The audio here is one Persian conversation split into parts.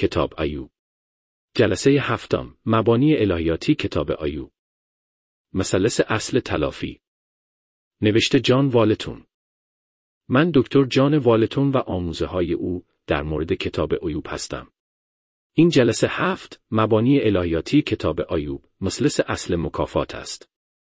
کتاب ایوب. جلسه هفتم، مبانی الهیاتی کتاب ایوب. مثلث اصل تلافی. نوشته جان والتون. من دکتر جان والتون و آموزه‌های او در مورد کتاب ایوب هستم. این جلسه 7، مبانی الهیاتی کتاب ایوب، مثلث اصل مکافات است.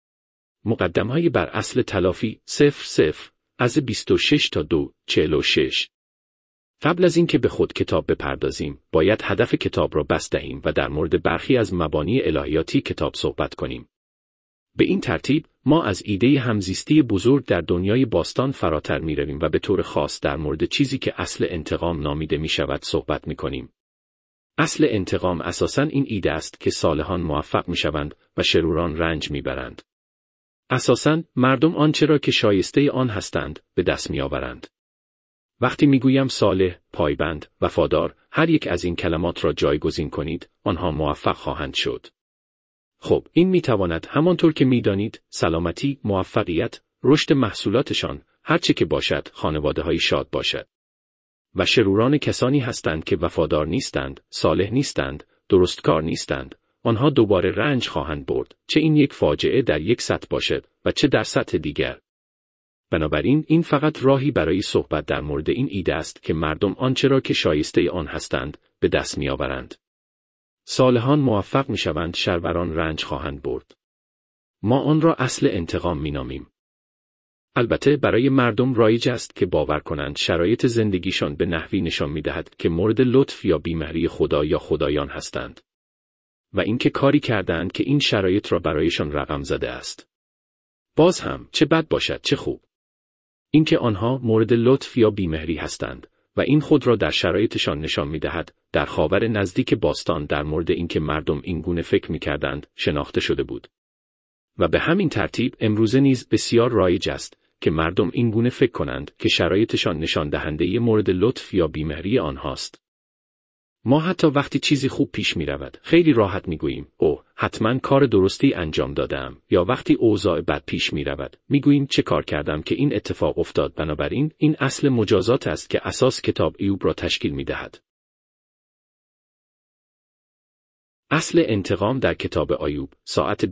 مقدمه‌ای بر اصل تلافی 00 از 26 تا 2:46. قبل از اینکه به خود کتاب بپردازیم، باید هدف کتاب را بس دهیم و در مورد برخی از مبانی الهیاتی کتاب صحبت کنیم. به این ترتیب، ما از ایده همزیستی بزرگ در دنیای باستان فراتر می‌رویم و به طور خاص در مورد چیزی که اصل انتقام نامیده می‌شود صحبت می‌کنیم. اصل انتقام اساساً این ایده است که صالحان موفق می‌شوند و شروران رنج می‌برند. اساساً مردم آنچه را که شایسته آن هستند به دست می‌آورند. وقتی میگویم صالح، پایبند، وفادار، هر یک از این کلمات را جایگزین کنید، آنها موفق خواهند شد. خب، این میتواند همانطور که میدانید، سلامتی، موفقیت، رشد محصولاتشان، هر چه که باشد، خانواده‌های شاد باشد. و شروران کسانی هستند که وفادار نیستند، صالح نیستند، درستکار نیستند، آنها دوباره رنج خواهند برد، چه این یک فاجعه در یک سطح باشد و چه در سطح دیگر. بنابراین این فقط راهی برای صحبت در مورد این ایده است که مردم آنچه را که شایسته آن هستند به دست می‌آورند. صالحان موفق می‌شوند، شروران رنج خواهند برد. ما آن را اصل انتقام می‌نامیم. البته برای مردم رایج است که باور کنند شرایط زندگیشان به نحوی نشان می‌دهد که مورد لطف یا بیمهری خدا یا خدایان هستند. و اینکه کاری کردند که این شرایط را برایشان رقم زده است. باز هم چه بد باشد چه خوب. اینکه آنها مورد لطف یا بیمهری هستند و این خود را در شرایطشان نشان می‌دهد، در خاور نزدیک باستان در مورد اینکه مردم این گونه فکر می‌کردند شناخته شده بود. و به همین ترتیب امروزه نیز بسیار رایج است که مردم این گونه فکر کنند که شرایطشان نشان دهنده مورد لطف یا بیمهری آنهاست. ما حتی وقتی چیزی خوب پیش می رود، خیلی راحت می گوییم، اوه، حتما کار درستی انجام دادم، یا وقتی اوضاع بد پیش می رود، می گوییم چه کار کردم که این اتفاق افتاد. بنابراین این اصل مجازات است که اساس کتاب ایوب را تشکیل می دهد. اصل انتقام در کتاب ایوب، ساعت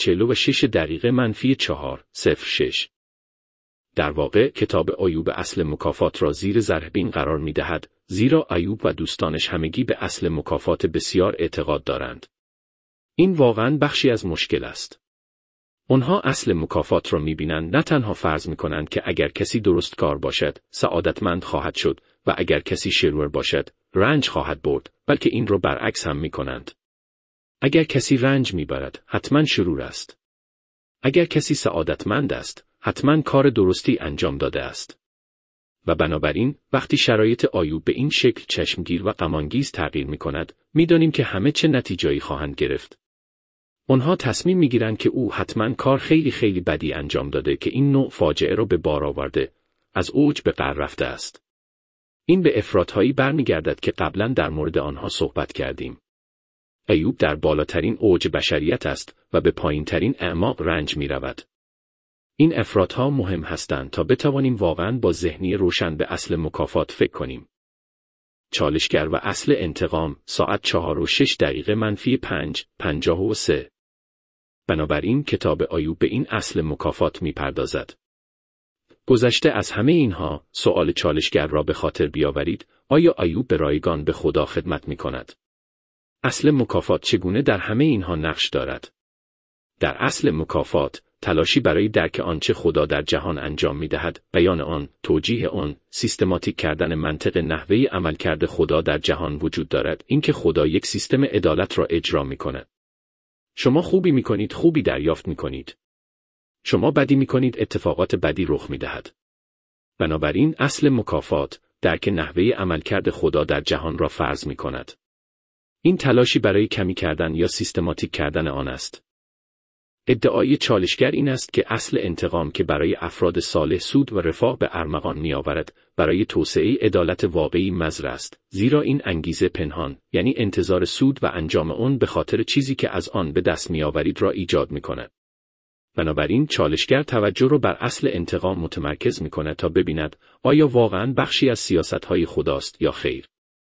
20:46 در واقع کتاب ایوب اصل مکافات را زیر ذره‌بین قرار می دهد، زیرا ایوب و دوستانش همگی به اصل مکافات بسیار اعتقاد دارند. این واقعاً بخشی از مشکل است. آنها اصل مکافات را می بینند، نه تنها فرض می کنند که اگر کسی درست کار باشد، سعادتمند خواهد شد و اگر کسی شرور باشد، رنج خواهد برد، بلکه این را برعکس هم می کنند. اگر کسی رنج می برد، حتما شرور است. اگر کسی سعادتمند است، حتما کار درستی انجام داده است. و بنابراین وقتی شرایط ایوب به این شکل چشمگیر و غم‌انگیز تغییر می کند، می دانیم که همه چه نتیجه‌ای خواهند گرفت. آنها تصمیم می گیرند که او حتما کار خیلی خیلی بدی انجام داده که این نوع فاجعه را به بار آورده، از اوج به قعر رفته است. این به افراط‌هایی برمیگردد که قبلا در مورد آنها صحبت کردیم. ایوب در بالاترین اوج بشریت است و به پایینترین اعماق رنج می رود. این افراط‌ها مهم هستند تا بتوانیم واقعاً با ذهنی روشن به اصل مکافات فکر کنیم. چالشگر و اصل انتقام، ساعت 4:06-5:53. بنابراین کتاب ایوب به این اصل مکافات می‌پردازد. گذشته از همه اینها، سؤال چالشگر را به خاطر بیاورید، آیا ایوب به رایگان به خدا خدمت می‌کند؟ اصل مکافات چگونه در همه اینها نقش دارد؟ در اصل مکافات، تلاشی برای درک آنچه خدا در جهان انجام می‌دهد، بیان آن، توجیه آن، سیستماتیک کردن منطق نحوه عملکرد خدا در جهان وجود دارد، اینکه خدا یک سیستم عدالت را اجرا می‌کند. شما خوبی می‌کنید، خوبی دریافت می‌کنید. شما بدی می‌کنید، اتفاقات بدی رخ می‌دهد. بنابراین اصل مکافات، درک نحوه عملکرد خدا در جهان را فرض می‌کند. این تلاشی برای کمی کردن یا سیستماتیک کردن آن است. ادعای چالشگر این است که اصل انتقام که برای افراد صالح سود و رفاه به ارمغان می‌آورد، برای توسعه عدالت واقعی مضر است، زیرا این انگیزه پنهان، یعنی انتظار سود و انجام آن به خاطر چیزی که از آن به دست می‌آورید را ایجاد می‌کند. بنابراین چالشگر توجه را بر اصل انتقام متمرکز می‌کند تا ببیند آیا واقعاً بخشی از سیاست‌های خداست یا خیر.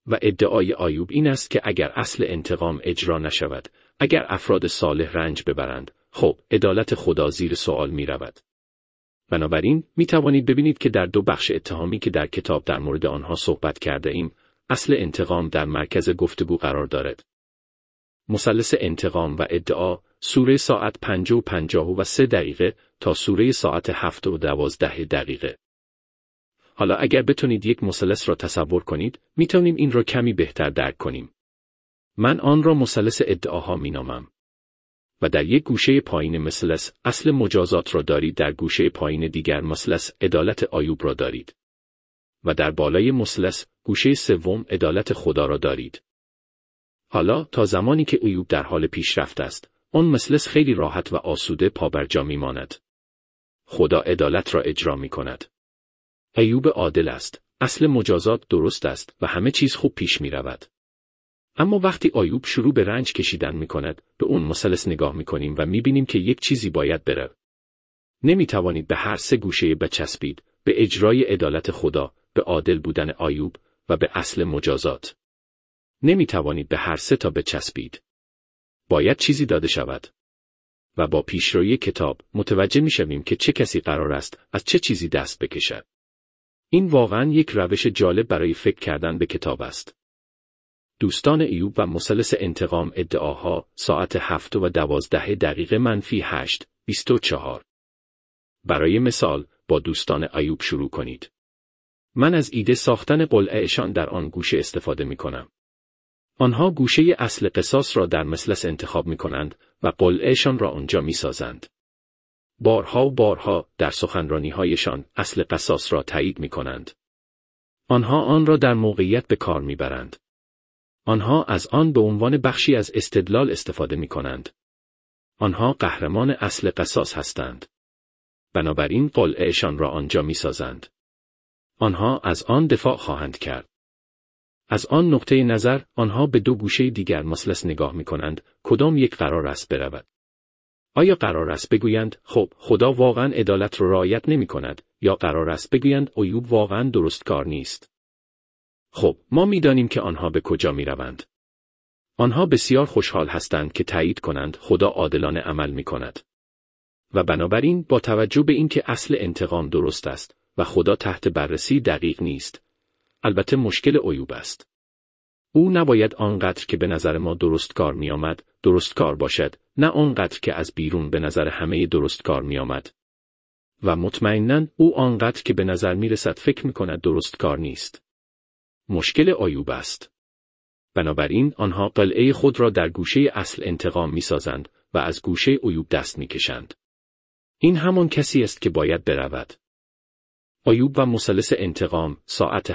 و ادعای ایوب این است که اگر اصل انتقام اجرا نشود، اگر افراد صالح رنج ببرند، خب عدالت خدا زیر سوال می رود. بنابراین می توانید ببینید که در دو بخش اتهامی که در کتاب در مورد آنها صحبت کرده ایم، اصل انتقام در مرکز گفتگو قرار دارد. مثلث انتقام و ادعا، سوره ساعت 5:53 تا سوره ساعت 7:12. حالا اگر بتونید یک مثلث را تصور کنید، می توانیم این را کمی بهتر درک کنیم. من آن را مثلث ادعاها می نامم. و در یک گوشه پایین مثلث اصل مجازات را دارید، در گوشه پایین دیگر مثلث عدالت ایوب را دارید. و در بالای مثلث گوشه سوم عدالت خدا را دارید. حالا تا زمانی که ایوب در حال پیشرفت است، آن مثلث خیلی راحت و آسوده پابرجا می ماند. خدا عدالت را اجرا می کند. ایوب عادل است، اصل مجازات درست است و همه چیز خوب پیش می رود. اما وقتی ایوب شروع به رنج کشیدن می کند، به اون مثلث نگاه می کنیم و می بینیم که یک چیزی باید بره. نمی توانید به هر سه گوشه بچسبید، به اجرای عدالت خدا، به عادل بودن ایوب و به اصل مجازات. نمی توانید به هر سه تا بچسبید. باید چیزی داده شود. و با پیشروی کتاب متوجه می شویم که چه کسی قرار است از چه چیزی دست بکشد. این واقعاً یک روش جالب برای فکر کردن به کتاب است. دوستان ایوب و مثلث انتقام ادعاها، ساعت 7:12-8:24. برای مثال، با دوستان ایوب شروع کنید. من از ایده ساختن قلعه‌شان در آن گوشه استفاده می کنم. آنها گوشه اصل قصاص را در مثلث انتخاب می کنند و قلعه‌شان را آنجا می سازند. بارها و بارها در سخنرانی‌هایشان اصل قصاص را تایید می کنند. آنها آن را در موقعیت به کار می برند. آنها از آن به عنوان بخشی از استدلال استفاده می کنند. آنها قهرمان اصل قصاص هستند. بنابراین قلعه‌شان را آنجا می سازند. آنها از آن دفاع خواهند کرد. از آن نقطه نظر، آنها به دو گوشه دیگر مثلث نگاه می کنند، کدام یک قرار است برود. آیا قرار است بگویند خب خدا واقعا عدالت را رعایت نمی کند، یا قرار است بگویند ایوب واقعا درست کار نیست؟ خب ما می دانیم که آنها به کجا می روند. آنها بسیار خوشحال هستند که تایید کنند خدا عادلانه عمل می کند. و بنابراین با توجه به اینکه اصل انتقام درست است و خدا تحت بررسی دقیق نیست، البته مشکل ایوب است. او نباید آنقدر که به نظر ما درست کار می آمد، درست کار باشد، نه آنقدر که از بیرون به نظر همه درست کار می آمد. و مطمئناً او آنقدر که به نظر می رسد فکر می کند درست کار نیست. مشکل ایوب است. بنابراین آنها قلعه خود را در گوشه اصل انتقام می سازند و از گوشه ایوب دست می کشند. این همان کسی است که باید برود. ایوب و مثلث انتقام، ساعت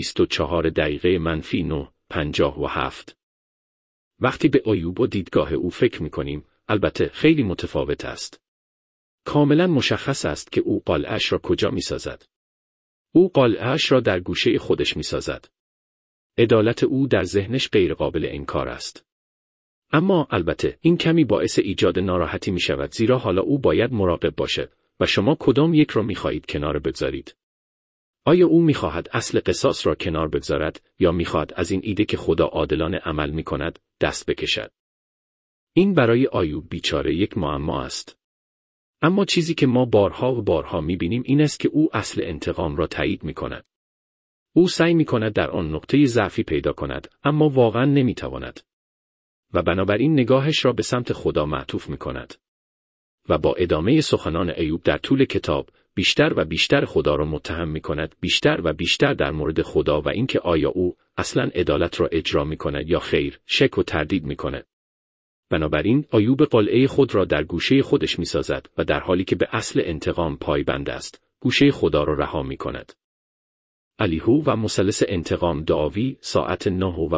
8:24-9:57. وقتی به ایوب و دیدگاه او فکر می کنیم، البته خیلی متفاوت است. کاملا مشخص است که او قلعه‌اش را کجا می سازد. او قلعه‌اش را در گوشه خودش می سازد. عدالت او در ذهنش غیر قابل انکار است. اما البته این کمی باعث ایجاد ناراحتی می شود، زیرا حالا او باید مراقب باشد و شما کدام یک را می خواهید کنار بگذارید؟ آیا او می خواهد اصل قصاص را کنار بگذارد یا می خواهد از این ایده که خدا عادلانه عمل می کند دست بکشد؟ این برای ایوب بیچاره یک معما است. اما چیزی که ما بارها و بارها می بینیم این است که او اصل انتقام را تایید می کند. او سعی می کند در آن نقطه ضعفی پیدا کند، اما واقعا نمی تواند. و بنابراین نگاهش را به سمت خدا معطوف می کند. و با ادامه سخنان ایوب در طول کتاب، بیشتر و بیشتر خدا را متهم می کند، بیشتر و بیشتر در مورد خدا و اینکه آیا او اصلا عدالت را اجرا می کند یا خیر، شک و تردید می کند. بنابراین ایوب قلعه خود را در گوشه خودش می سازد و در حالی که به اصل انتقام پایبند است، گوشه خدا را رها می کند. الیهو و مثلث انتقام دعاوی، ساعت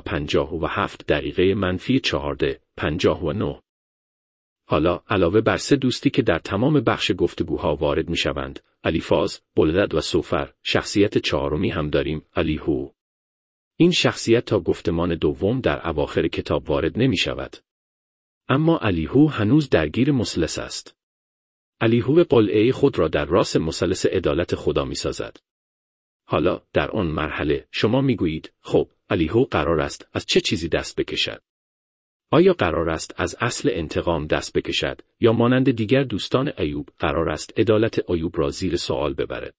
9:57-14:59. حالا علاوه بر سه دوستی که در تمام بخش گفتگوها وارد می شوند، الیفاز، بلدد و سوفر، شخصیت چهارمی هم داریم، الیهو. این شخصیت تا گفتمان دوم در اواخر کتاب وارد نمی شود. اما الیهو هنوز درگیر مثلث است. الیهو قلعه خود را در راس مثلث عدالت خدا می سازد. حالا در آن مرحله شما می گویید خب الیهو قرار است از چه چیزی دست بکشد؟ آیا قرار است از اصل انتقام دست بکشد یا مانند دیگر دوستان ایوب قرار است عدالت ایوب را زیر سوال ببرد؟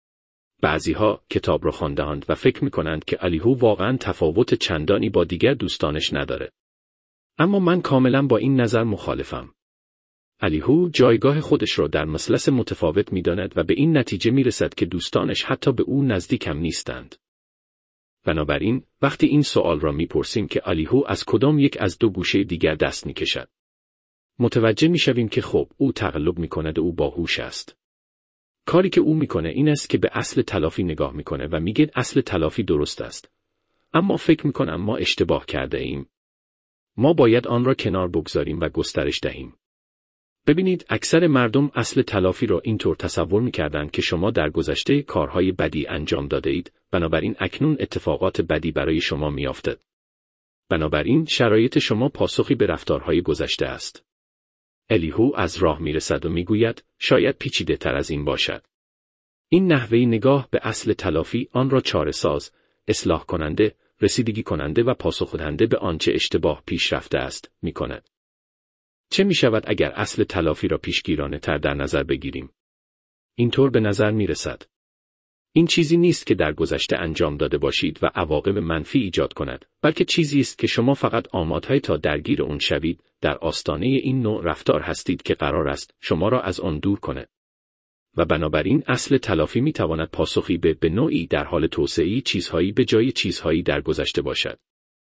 بعضیها کتاب را خوانده‌اند و فکر می‌کنند که الیهو واقعاً تفاوت چندانی با دیگر دوستانش نداره. اما من کاملاً با این نظر مخالفم. الیهو جایگاه خودش را در مثلث متفاوت می‌داند و به این نتیجه می‌رسد که دوستانش حتی به او نزدیک هم نیستند. بنابراین وقتی این سوال را می‌پرسیم که الیهو از کدام یک از دو گوشه دیگر دست می‌کشد، متوجه می‌شویم که خب او تقلب می‌کند و او باهوش است. کاری که او می‌کنه این است که به اصل تلافی نگاه می‌کنه و میگه اصل تلافی درست است. اما فکر می‌کنم ما اشتباه کرده ایم. ما باید آن را کنار بگذاریم و گسترش دهیم. ببینید اکثر مردم اصل تلافی را اینطور تصور می‌کردند که شما در گذشته کارهای بدی انجام داده اید، بنابراین اکنون اتفاقات بدی برای شما میافتد. بنابراین شرایط شما پاسخی به رفتارهای گذشته است. الیهو از راه میرسد و میگوید شاید پیچیده تر از این باشد. این نحوه نگاه به اصل تلافی آن را چاره‌ساز، اصلاح کننده، رسیدگی کننده و پاسخ دهنده به آنچه اشتباه پیش رفته است میکند. چه میشود اگر اصل تلافی را پیشگیرانه تر در نظر بگیریم؟ اینطور به نظر میرسد. این چیزی نیست که در گذشته انجام داده باشید و عواقب منفی ایجاد کند، بلکه چیزی است که شما فقط آماده‌ای تا درگیر اون شوید، در آستانه این نوع رفتار هستید که قرار است شما را از آن دور کند. و بنابراین اصل تلافی میتواند پاسخی به نوعی در حال توسعه چیزهایی به جای چیزهایی در گذشته باشد.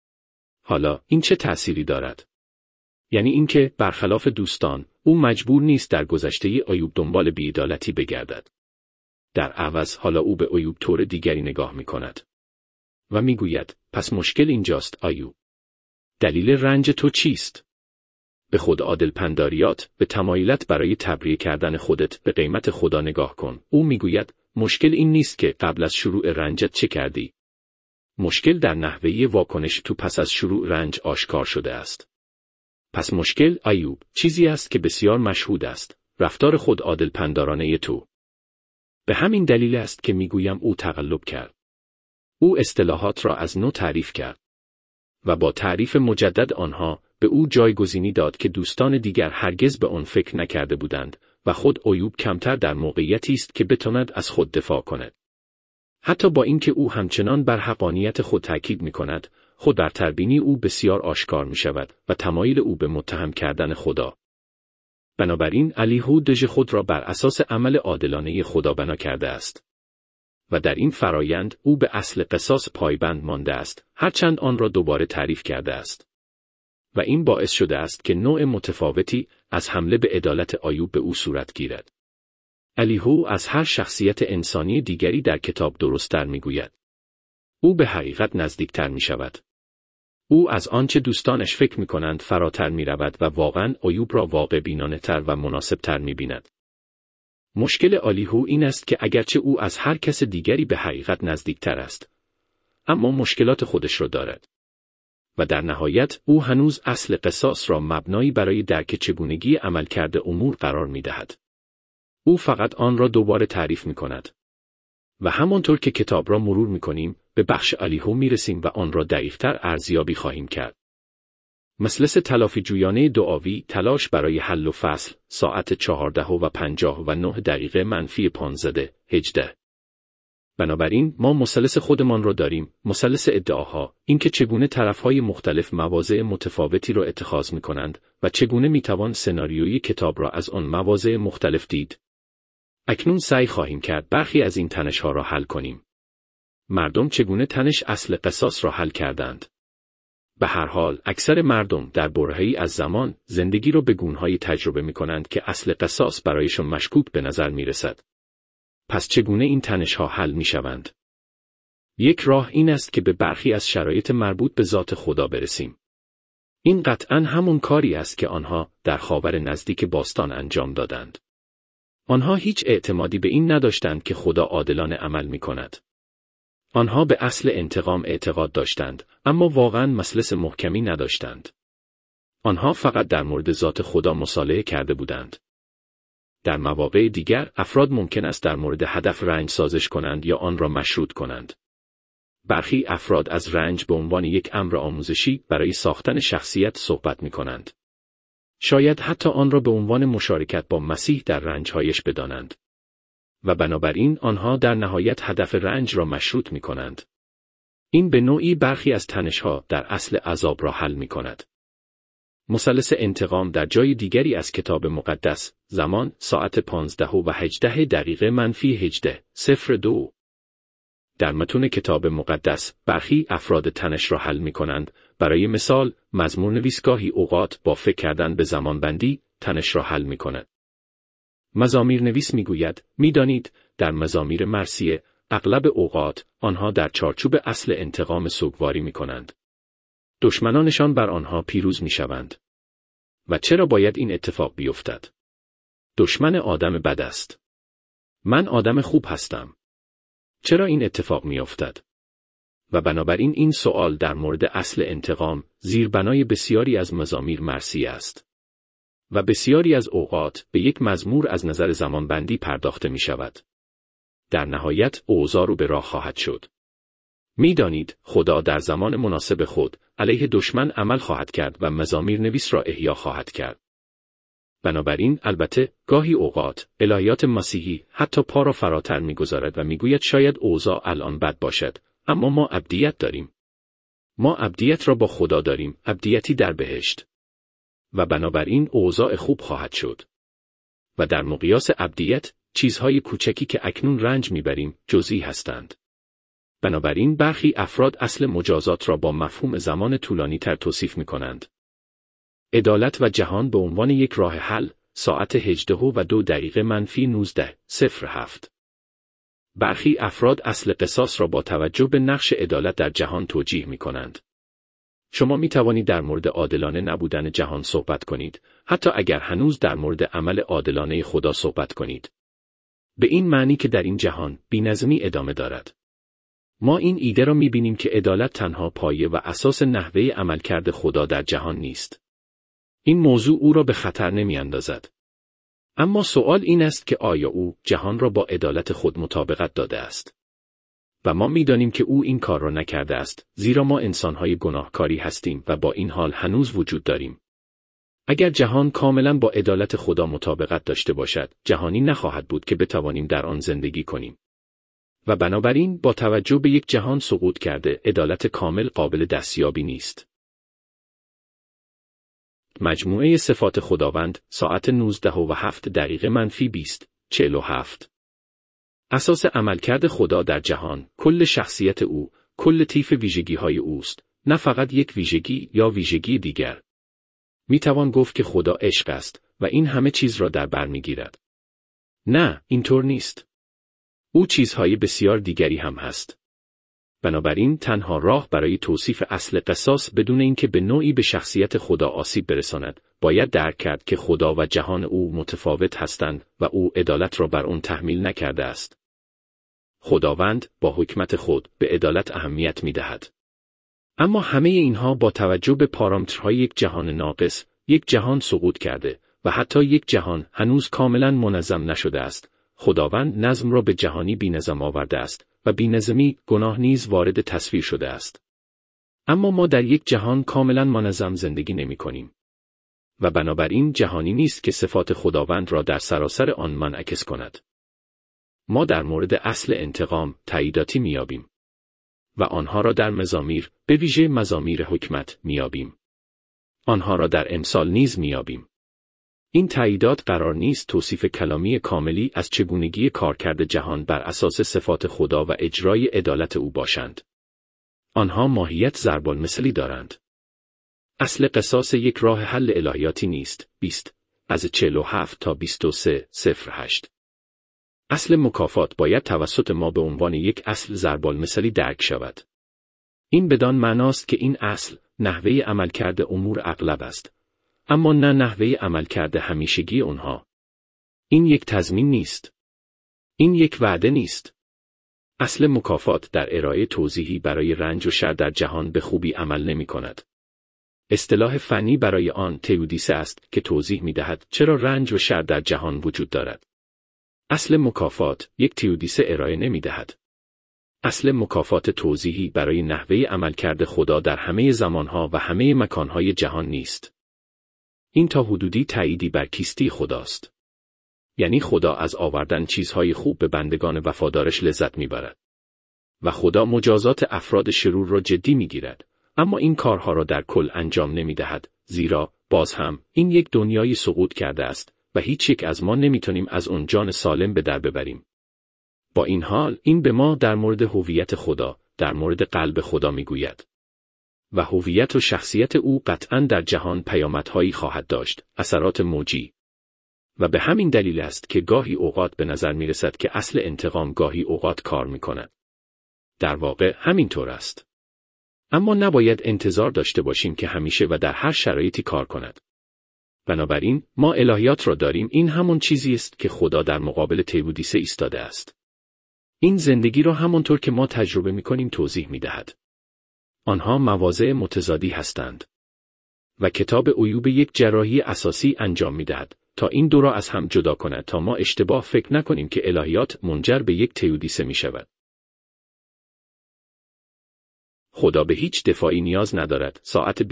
حالا این چه تأثیری دارد؟ یعنی اینکه برخلاف دوستان، او مجبور نیست در گذشته ایوب دنبال بی‌عدالتی بگردد. در عوض حالا او به ایوب طور دیگری نگاه می‌کند و می‌گوید پس مشکل اینجاست ایوب. دلیل رنج تو چیست؟ به خود عادل پنداریات، به تمایلت برای تبرئه کردن خودت به قیمت خدا نگاه کن. او می‌گوید مشکل این نیست که قبل از شروع رنجت چه کردی. مشکل در نحوه واکنش تو پس از شروع رنج آشکار شده است. پس مشکل ایوب چیزی است که بسیار مشهود است، رفتار خود عادل پندارانه تو. به همین دلیل است که میگویم او تقلب کرد. او اصطلاحات را از نو تعریف کرد و با تعریف مجدد آنها به او جایگزینی داد که دوستان دیگر هرگز به آن فکر نکرده بودند و خود ایوب کمتر در موقعیتی است که بتواند از خود دفاع کند. حتی با اینکه او همچنان بر حقانیت خود تاکید می‌کند، خود بر تربینی او بسیار آشکار می‌شود و تمایل او به متهم کردن خدا. بنابراین الیهو دژ خود را بر اساس عمل عادلانه خدا بنا کرده است. و در این فرایند او به اصل قصاص پایبند مانده است، هرچند آن را دوباره تعریف کرده است. و این باعث شده است که نوع متفاوتی از حمله به عدالت ایوب به او صورت گیرد. الیهو از هر شخصیت انسانی دیگری در کتاب درست‌تر می‌گوید. او به حقیقت نزدیکتر می‌شود. او از آنچه دوستانش فکر می‌کنند فراتر می‌رود و واقعاً ایوب را واقع بینانه‌تر و مناسب‌تر می‌بیند. مشکل الیهو این است که اگرچه او از هر کس دیگری به حقیقت نزدیکتر است، اما مشکلات خودش را دارد. و در نهایت او هنوز اصل قصاص را مبنایی برای درک چگونگی عملکرد امور قرار می‌دهد. او فقط آن را دوباره تعریف می‌کند. و همانطور که کتاب را مرور می‌کنیم، به بخش الیهو می‌رسیم و آن را دقیق‌تر ارزیابی خواهیم کرد. مثلث تلافی جویانه دعاوی، تلاش برای حل و فصل، ساعت 14:59 -15 18. بنابراین ما مثلث خودمان را داریم، مثلث ادعاها، اینکه چگونه طرف‌های مختلف مواضع متفاوتی را اتخاذ می‌کنند و چگونه می‌توان سناریوی کتاب را از آن مواضع مختلف دید. اکنون سعی خواهیم کرد برخی از این تنش‌ها را حل کنیم. مردم چگونه تنش اصل قصاص را حل کردند؟ به هر حال اکثر مردم در برهه‌ای از زمان زندگی را به گونه‌هایی تجربه می‌کنند که اصل قصاص برایشان مشکوک به نظر می‌رسد. پس چگونه این تنش‌ها حل می‌شوند؟ یک راه این است که به برخی از شرایط مربوط به ذات خدا برسیم. این قطعاً همون کاری است که آنها در خاور نزدیک باستان انجام دادند. آنها هیچ اعتمادی به این نداشتند که خدا عادلانه عمل می‌کند. آنها به اصل انتقام اعتقاد داشتند، اما واقعاً مثلث محکمی نداشتند. آنها فقط در مورد ذات خدا مصالحه کرده بودند. در مواقع دیگر افراد ممکن است در مورد هدف رنج سازش کنند یا آن را مشروط کنند. برخی افراد از رنج به عنوان یک امر آموزشی برای ساختن شخصیت صحبت می‌کنند. شاید حتی آن را به عنوان مشارکت با مسیح در رنج‌هایش بدانند. و بنابراین آنها در نهایت هدف رنج را مشروط می‌کنند. این به نوعی برخی از تنش‌ها در اصل عذاب را حل می‌کند. مثلث انتقام در جای دیگری از کتاب مقدس، زمان ساعت 15:18 -02 در متن کتاب مقدس برخی افراد تنش را حل می‌کنند. برای مثال، مزمور نویس گاهی اوقات با فکر کردن به زمانبندی تنش را حل می‌کند. مزامیر نویس می‌گوید، می‌دانید در مزامیر مرثیه اغلب اوقات آنها در چارچوب اصل انتقام سوگواری می‌کنند. دشمنانشان بر آنها پیروز می‌شوند. و چرا باید این اتفاق بیفتد؟ دشمن آدم بد است. من آدم خوب هستم. چرا این اتفاق می‌افتد؟ و بنابراین این سوال در مورد اصل انتقام زیربنای بسیاری از مزامیر مرثیه است. و بسیاری از اوقات به یک مزمور از نظر زمانبندی پرداخته می‌شود. در نهایت اوضاع رو به راه خواهد شد. می‌دانید خدا در زمان مناسب خود علیه دشمن عمل خواهد کرد و مزامیر نویس را احیا خواهد کرد. بنابراین البته گاهی اوقات الهیات مسیحی حتی پا را فراتر می‌گذارد و می‌گوید شاید اوضاع الان بد باشد، اما ما ابدیت داریم. ما ابدیت را با خدا داریم، ابدیتی در بهشت. و بنابراین اوضاع خوب خواهد شد. و در مقیاس ابدیت چیزهای کوچکی که اکنون رنج می‌بریم جزئی هستند. بنابراین برخی افراد اصل مجازات را با مفهوم زمان طولانی تر توصیف می‌کنند. عدالت و جهان به عنوان یک راه حل، ساعت 18:02 -19:07 برخی افراد اصل قصاص را با توجه به نقش عدالت در جهان توجیه می‌کنند. شما می‌توانید در مورد عادلانه نبودن جهان صحبت کنید، حتی اگر هنوز در مورد عمل عادلانه خدا صحبت کنید. به این معنی که در این جهان بی‌نظمی ادامه دارد. ما این ایده را می‌بینیم که عدالت تنها پایه و اساس نحوه عملکرد خدا در جهان نیست. این موضوع او را به خطر نمی‌اندازد. اما سوال این است که آیا او جهان را با عدالت خود مطابقت داده است؟ و ما می‌دانیم که او این کار را نکرده است، زیرا ما انسان‌های گناهکاری هستیم و با این حال هنوز وجود داریم. اگر جهان کاملاً با عدالت خدا مطابقت داشته باشد، جهانی نخواهد بود که بتوانیم در آن زندگی کنیم. و بنابراین با توجه به یک جهان سقوط کرده، عدالت کامل قابل دستیابی نیست. مجموعه صفات خداوند ساعت 19:07 اساس عملکرد خدا در جهان، کل شخصیت او، کل طیف ویژگی‌های اوست، نه فقط یک ویژگی یا ویژگی دیگر. میتوان گفت که خدا عشق است و این همه چیز را در بر میگیرد. نه، اینطور نیست. او چیزهای بسیار دیگری هم هست. بنابراین تنها راه برای توصیف اصل قصاص بدون اینکه به نوعی به شخصیت خدا آسیب برساند، باید درک کرد که خدا و جهان او متفاوت هستند و او عدالت را بر آن تحمیل نکرده است. خداوند با حکمت خود به عدالت اهمیت می‌دهد. اما همه اینها با توجه به پارامترهای یک جهان ناقص، یک جهان سقوط کرده و حتی یک جهان هنوز کاملاً منظم نشده است. خداوند نظم را به جهانی بی‌نظم آورده است و بی‌نظمی گناه نیز وارد تصویر شده است. اما ما در یک جهان کاملاً منظم زندگی نمی‌کنیم. و بنابراین جهانی نیست که صفات خداوند را در سراسر آن منعکس کند. ما در مورد اصل انتقام تاییداتی می‌یابیم و آنها را در مزامیر، به ویژه مزامیر حکمت، می‌یابیم. آنها را در امثال نیز می‌یابیم. این تاییدات قرار نیست توصیف کلامی کاملی از چگونگی کارکرد جهان بر اساس صفات خدا و اجرای عدالت او باشند. آنها ماهیت ضرب‌المثلی دارند. اصل قصاص یک راه حل الهیاتی نیست. 20 از 47 تا 23:08 اصل مکافات باید توسط ما به عنوان یک اصل ضرب‌المثلی درک شود. این بدان معناست که این اصل نحوه عملکرد امور اغلب است، اما نه نحوه عملکرد همیشگی آنها. این یک تضمین نیست. این یک وعده نیست. اصل مکافات در ارائه توضیحی برای رنج و شر در جهان به خوبی عمل نمی کند. اصطلاح فنی برای آن تئودیسه است که توضیح می دهد چرا رنج و شر در جهان وجود دارد. اصل مکافات یک تئودیسه ارائه نمی دهد. اصل مکافات توضیحی برای نحوه عملکرد خدا در همه زمانها و همه مکانهای جهان نیست. این تا حدودی تأییدی بر کیستی خداست. یعنی خدا از آوردن چیزهای خوب به بندگان وفادارش لذت میبرد. و خدا مجازات افراد شرور را جدی میگیرد، اما این کارها را در کل انجام نمیدهد، زیرا باز هم این یک دنیای سقوط کرده است و هیچ یک از ما نمیتونیم از اون جان سالم به در ببریم. با این حال این به ما در مورد هویت خدا، در مورد قلب خدا میگوید. و هویت و شخصیت او قطعاً در جهان پیامدهایی خواهد داشت، اثرات موجی. و به همین دلیل است که گاهی اوقات به نظر میرسد که اصل انتقام گاهی اوقات کار میکند. در واقع همینطور است. اما نباید انتظار داشته باشیم که همیشه و در هر شرایطی کار کند. بنابراین ما الهیات را داریم، این همون چیزی است که خدا در مقابل تئودیسه ایستاده است. این زندگی را همانطور که ما تجربه می‌کنیم توضیح می‌دهد. آنها مواضع متضادی هستند. و کتاب ایوب یک جراحی اساسی انجام می‌دهد تا این دو را از هم جدا کند تا ما اشتباه فکر نکنیم که الهیات منجر به یک تئودیسه می‌شود. خدا به هیچ دفاعی نیاز ندارد. ساعت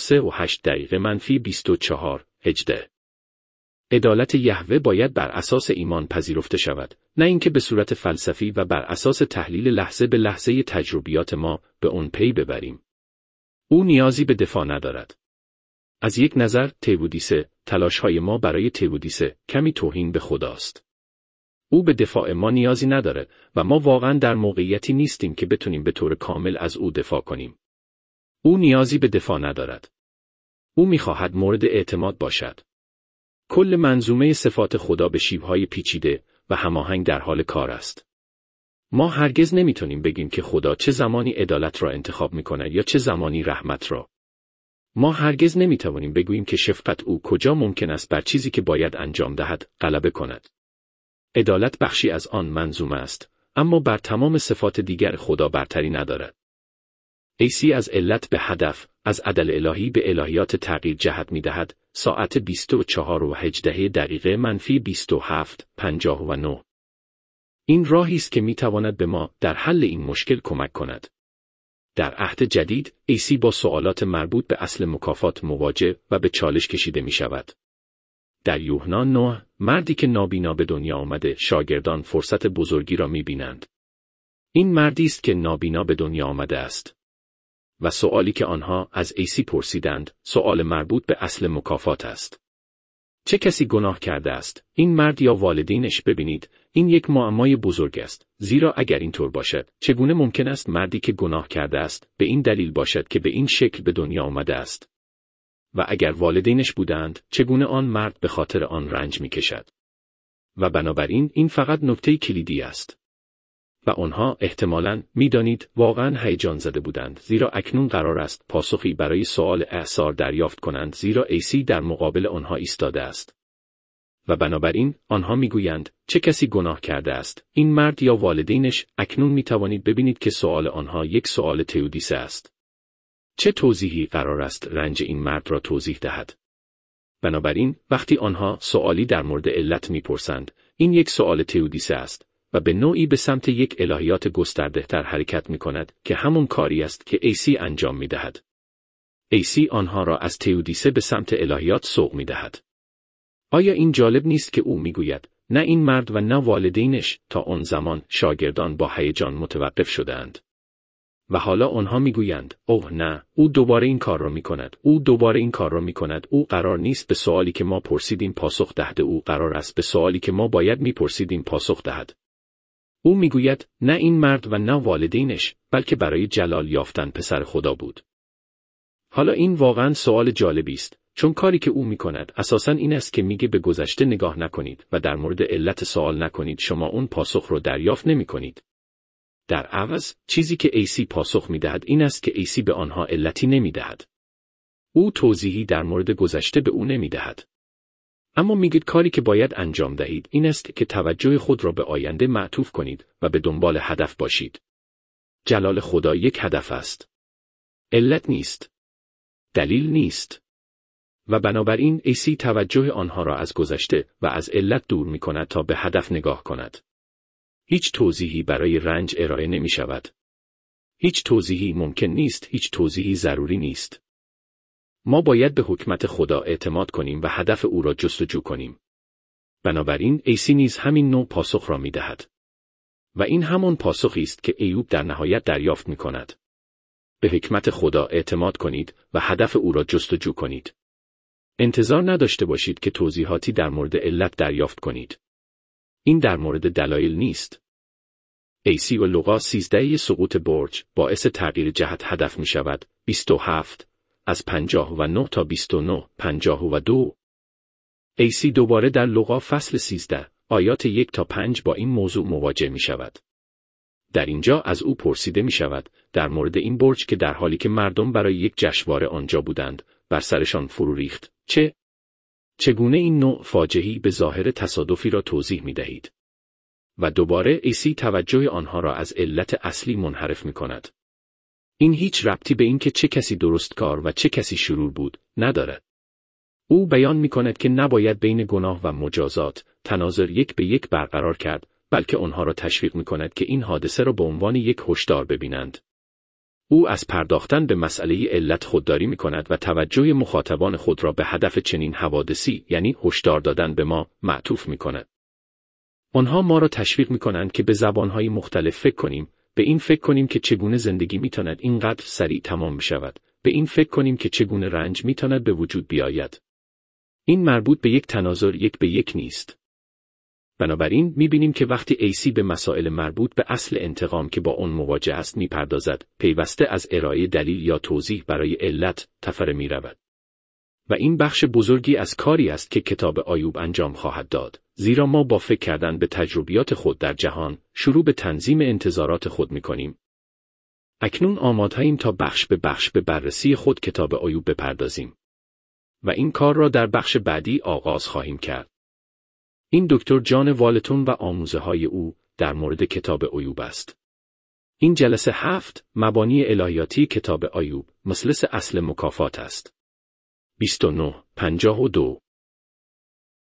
23:08 -24:18 عدالت یهوه باید بر اساس ایمان پذیرفته شود، نه اینکه به صورت فلسفی و بر اساس تحلیل لحظه به لحظه تجربیات ما به اون پی ببریم. او نیازی به دفاع ندارد. از یک نظر تئودیسه، تلاش‌های ما برای تئودیسه کمی توهین به خداست. او به دفاع ما نیازی ندارد و ما واقعاً در موقعیتی نیستیم که بتونیم به طور کامل از او دفاع کنیم. او نیازی به دفاع ندارد. او می‌خواهد مورد اعتماد باشد. کل منظومه صفات خدا به شیوه‌های پیچیده و هماهنگ در حال کار است. ما هرگز نمی‌تونیم بگیم که خدا چه زمانی عدالت را انتخاب می‌کند یا چه زمانی رحمت را. ما هرگز نمی‌توانیم بگوییم که شفقت او کجا ممکن است بر چیزی که باید انجام دهد غلبه کند. عدالت بخشی از آن منظومه است، اما بر تمام صفات دیگر خدا برتری ندارد. ایسی از علت به هدف، از عدل الهی به الهیات تغییر جهت می‌دهد. ساعت 24:18 -27:59 این راهی است که می‌تواند به ما در حل این مشکل کمک کند. در عهد جدید، ایسی با سوالات مربوط به اصل مکافات مواجه و به چالش کشیده می‌شود. در یوحنا 9، مردی که نابینا به دنیا آمده، شاگردان فرصت بزرگی را می‌بینند. این مردی است که نابینا به دنیا آمده است. و سوالی که آنها از ایسی پرسیدند، سوال مربوط به اصل مکافات است. چه کسی گناه کرده است؟ این مرد یا والدینش؟ ببینید، این یک معمای بزرگ است، زیرا اگر اینطور باشد، چگونه ممکن است مردی که گناه کرده است، به این دلیل باشد که به این شکل به دنیا آمده است؟ و اگر والدینش بودند، چگونه آن مرد به خاطر آن رنج می‌کشد؟ و بنابراین این فقط نکته کلیدی است. و آنها احتمالاً می‌دانید واقعاً هیجان زده بودند، زیرا اکنون قرار است پاسخی برای سوال اعصار دریافت کنند، زیرا ایسی در مقابل آنها ایستاده است. و بنابراین آنها می‌گویند چه کسی گناه کرده است؟ این مرد یا والدینش؟ اکنون می‌توانید ببینید که سوال آنها یک سوال تئودیسه است. چه توضیحی قرار است رنج این مرد را توضیح دهد؟ بنابراین وقتی آنها سوالی در مورد علت می‌پرسند، این یک سوال تئودیسه است و به نوعی به سمت یک الهیات گسترده‌تر حرکت می‌کند که همون کاری است که ایسی انجام می‌دهد. ایسی آنها را از تئودیسه به سمت الهیات سوق می‌دهد. آیا این جالب نیست که او می‌گوید نه این مرد و نه والدینش تا آن زمان شاگردان با هیجان متوقف شدند. و حالا آنها می‌گویند اوه نه، او دوباره این کار را می‌کند، او دوباره این کار را می‌کند. او قرار نیست به سوالی که ما پرسیدیم پاسخ دهد، او قرار است به سوالی که ما باید می‌پرسیدیم پاسخ دهد. او میگوید نه این مرد و نه والدینش، بلکه برای جلال یافتن پسر خدا بود. حالا این واقعاً سوال جالبی است، چون کاری که او میکند اساساً این است که میگه به گذشته نگاه نکنید و در مورد علت سوال نکنید، شما اون پاسخ رو دریافت نمی‌کنید. در عوض چیزی که ایسی پاسخ میدهد این است که ایسی به آنها علتی نمیدهد. او توضیحی در مورد گذشته به او نمیدهد. اما میگید کاری که باید انجام دهید این است که توجه خود را به آینده معطوف کنید و به دنبال هدف باشید. جلال خدا یک هدف است. علت نیست. دلیل نیست. و بنابراین ایسی توجه آنها را از گذشته و از علت دور می‌کند تا به هدف نگاه کند. هیچ توضیحی برای رنج ارائه نمی شود. هیچ توضیحی ممکن نیست، هیچ توضیحی ضروری نیست. ما باید به حکمت خدا اعتماد کنیم و هدف او را جستجو کنیم. بنابراین ایسی نیز همین نوع پاسخ را می دهد. و این همان پاسخی است که ایوب در نهایت دریافت می کند. به حکمت خدا اعتماد کنید و هدف او را جستجو کنید. انتظار نداشته باشید که توضیحاتی در مورد علت دریافت کنید. این در مورد دلایل نیست. ایسی و لوقا 13 سقوط برج باعث تغییر جهت هدف می شود. 27 از 59 تا 29 52. ایسی دوباره در لوقا فصل 13 آیات 1 تا 5 با این موضوع مواجه می شود. در اینجا از او پرسیده می شود در مورد این برج که در حالی که مردم برای یک جشنواره آنجا بودند بر سرشان فرو ریخت. چگونه این نوع فاجعه‌ای به ظاهر تصادفی را توضیح می دهید؟ و دوباره ایسی توجه آنها را از علت اصلی منحرف می کند. این هیچ ربطی به این که چه کسی درستکار و چه کسی شرور بود ندارد. او بیان می کند که نباید بین گناه و مجازات تناظر یک به یک برقرار کرد، بلکه آنها را تشویق می کند که این حادثه را به عنوان یک هشدار ببینند. او از پرداختن به مسئله علت خودداری می کند و توجه مخاطبان خود را به هدف چنین حوادثی، یعنی هشدار دادن به ما، معطوف می کند. آنها ما را تشویق می کنند که به زبانهای مختلف فکر کنیم، به این فکر کنیم که چگونه زندگی می تواند اینقدر سریع تمام می شود، به این فکر کنیم که چگونه رنج می تواند به وجود بیاید. این مربوط به یک تناظر یک به یک نیست. بنابراین می‌بینیم که وقتی ایسی به مسائل مربوط به اصل انتقام که با آن مواجه است می‌پردازد، پیوسته از ارائه دلیل یا توضیح برای علت تفره می‌رود. و این بخش بزرگی از کاری است که کتاب آیوب انجام خواهد داد، زیرا ما با فکر کردن به تجربیات خود در جهان، شروع به تنظیم انتظارات خود می‌کنیم. اکنون آماده‌ایم تا بخش به بررسی خود کتاب آیوب بپردازیم. و این کار را در بخش بعدی آغاز خواهیم کرد. این دکتر جان والتون و آموزه‌های او در مورد کتاب آیوب است. این جلسه 7 مبانی الهیاتی کتاب آیوب مثلث اصل مکافات است. 29 52